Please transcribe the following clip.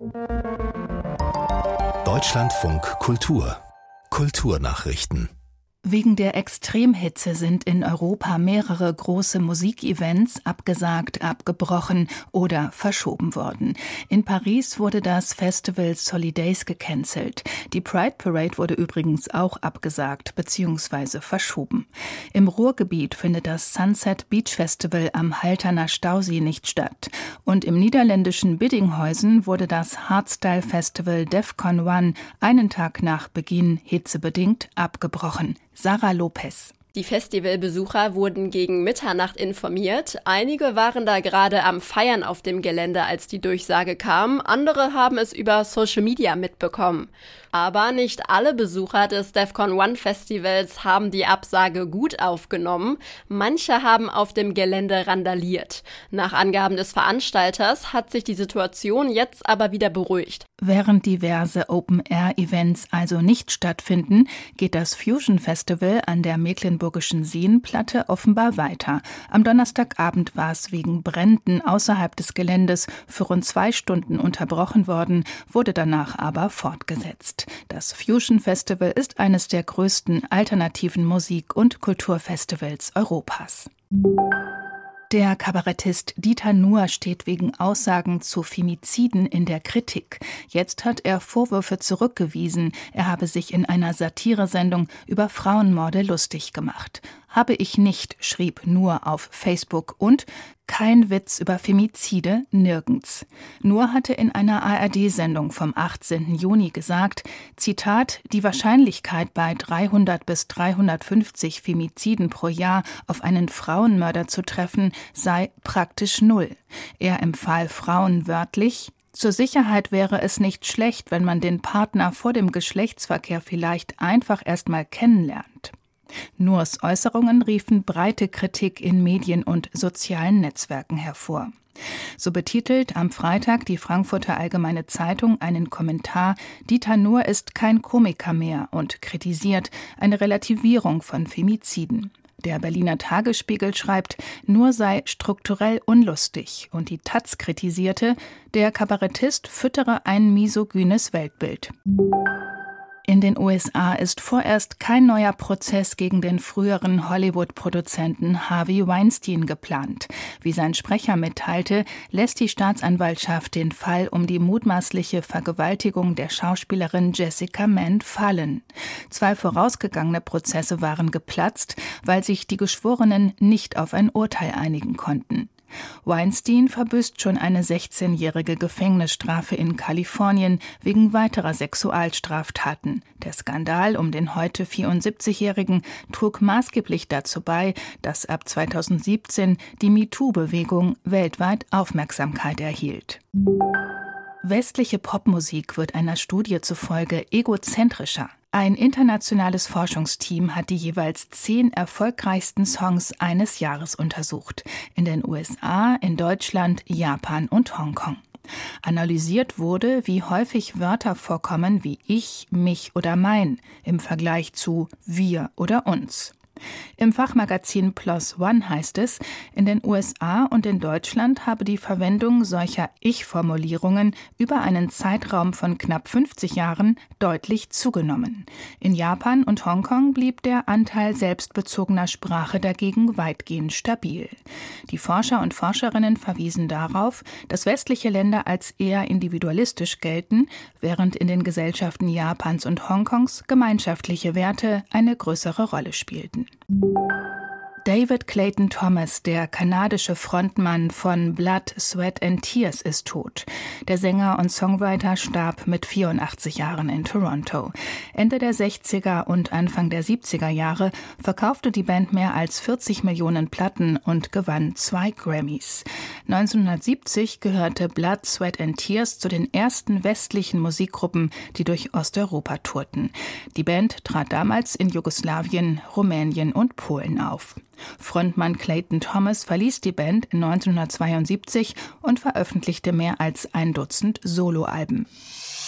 Deutschlandfunk Kultur. Kulturnachrichten. Wegen der Extremhitze sind in Europa mehrere große Musikevents abgesagt, abgebrochen oder verschoben worden. In Paris wurde das Festival Solidays gecancelt. Die Pride Parade wurde übrigens auch abgesagt bzw. verschoben. Im Ruhrgebiet findet das Sunset Beach Festival am Halterner Stausee nicht statt. Und im niederländischen Biddinghuizen wurde das Hardstyle Festival Defcon One einen Tag nach Beginn hitzebedingt abgebrochen. Sarah Lopez. Die Festivalbesucher wurden gegen Mitternacht informiert. Einige waren da gerade am Feiern auf dem Gelände, als die Durchsage kam. Andere haben es über Social Media mitbekommen. Aber nicht alle Besucher des Defcon One Festivals haben die Absage gut aufgenommen. Manche haben auf dem Gelände randaliert. Nach Angaben des Veranstalters hat sich die Situation jetzt aber wieder beruhigt. Während diverse Open-Air-Events also nicht stattfinden, geht das Fusion Festival an der Mecklenburgischen Seenplatte offenbar weiter. Am Donnerstagabend war es wegen Bränden außerhalb des Geländes für rund 2 Stunden unterbrochen worden, wurde danach aber fortgesetzt. Das Fusion Festival ist eines der größten alternativen Musik- und Kulturfestivals Europas. Der Kabarettist Dieter Nuhr steht wegen Aussagen zu Femiziden in der Kritik. Jetzt hat er Vorwürfe zurückgewiesen, er habe sich in einer Satiresendung über Frauenmorde lustig gemacht. Habe ich nicht, schrieb Nuhr auf Facebook, und kein Witz über Femizide nirgends. Nuhr hatte in einer ARD-Sendung vom 18. Juni gesagt, Zitat, die Wahrscheinlichkeit bei 300 bis 350 Femiziden pro Jahr auf einen Frauenmörder zu treffen, sei praktisch null. Er empfahl Frauen wörtlich: Zur Sicherheit wäre es nicht schlecht, wenn man den Partner vor dem Geschlechtsverkehr vielleicht einfach erst mal kennenlernt. Nuhrs Äußerungen riefen breite Kritik in Medien und sozialen Netzwerken hervor. So betitelt am Freitag die Frankfurter Allgemeine Zeitung einen Kommentar: Dieter Nuhr ist kein Komiker mehr und kritisiert eine Relativierung von Femiziden. Der Berliner Tagesspiegel schreibt, Nuhr sei strukturell unlustig, und die taz kritisierte, der Kabarettist füttere ein misogynes Weltbild. In den USA ist vorerst kein neuer Prozess gegen den früheren Hollywood-Produzenten Harvey Weinstein geplant. Wie sein Sprecher mitteilte, lässt die Staatsanwaltschaft den Fall um die mutmaßliche Vergewaltigung der Schauspielerin Jessica Mendt fallen. 2 vorausgegangene Prozesse waren geplatzt, weil sich die Geschworenen nicht auf ein Urteil einigen konnten. Weinstein verbüßt schon eine 16-jährige Gefängnisstrafe in Kalifornien wegen weiterer Sexualstraftaten. Der Skandal um den heute 74-Jährigen trug maßgeblich dazu bei, dass ab 2017 die MeToo-Bewegung weltweit Aufmerksamkeit erhielt. Westliche Popmusik wird einer Studie zufolge egozentrischer. Ein internationales Forschungsteam hat die jeweils 10 erfolgreichsten Songs eines Jahres untersucht. In den USA, in Deutschland, Japan und Hongkong. Analysiert wurde, wie häufig Wörter vorkommen wie ich, mich oder mein im Vergleich zu wir oder uns. Im Fachmagazin PLOS ONE heißt es, in den USA und in Deutschland habe die Verwendung solcher Ich-Formulierungen über einen Zeitraum von knapp 50 Jahren deutlich zugenommen. In Japan und Hongkong blieb der Anteil selbstbezogener Sprache dagegen weitgehend stabil. Die Forscher und Forscherinnen verwiesen darauf, dass westliche Länder als eher individualistisch gelten, während in den Gesellschaften Japans und Hongkongs gemeinschaftliche Werte eine größere Rolle spielten. David Clayton Thomas, der kanadische Frontmann von Blood, Sweat and Tears, ist tot. Der Sänger und Songwriter starb mit 84 Jahren in Toronto. Ende der 60er und Anfang der 70er Jahre verkaufte die Band mehr als 40 Millionen Platten und gewann 2 Grammys. 1970 gehörte Blood, Sweat and Tears zu den ersten westlichen Musikgruppen, die durch Osteuropa tourten. Die Band trat damals in Jugoslawien, Rumänien und Polen auf. Frontmann Clayton Thomas verließ die Band 1972 und veröffentlichte mehr als 1 Dutzend Soloalben.